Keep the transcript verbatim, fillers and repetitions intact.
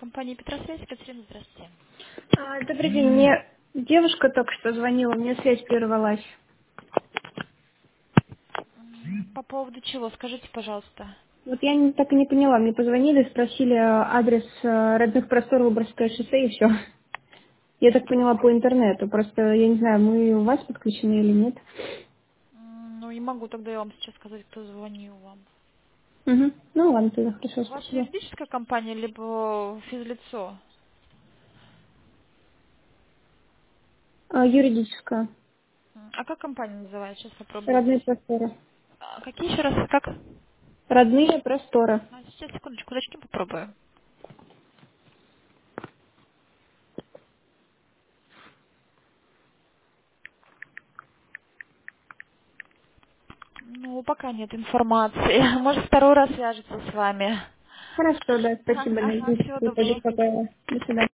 Компания Петросвязь, Екатерина, здравствуйте. А, Добрый день. Мне девушка только что звонила, у меня связь прервалась. М, По поводу чего? Скажите, пожалуйста. Вот я не- так и не поняла. Мне позвонили, спросили э, адрес э, родных простор Выборгское шоссе и все. Я так поняла по интернету. Просто я не знаю, мы у вас подключены или нет. М, Ну, не могу тогда я вам сейчас сказать, кто звонил вам. Угу. Ну ладно, тогда хорошо, Ваша спасибо. юридическая компания, либо физлицо? А, юридическая. М, А как компания называется? Сейчас попробую Родные здесь. просторы. А, Какие еще раз? Как? Родные просторы. А, Сейчас, секундочку, дочки попробую. Ну, пока нет информации. Может, второй раз свяжется с вами. Хорошо, да, спасибо, Ага, надеюсь, всего что доброго. побеспокоила. До свидания.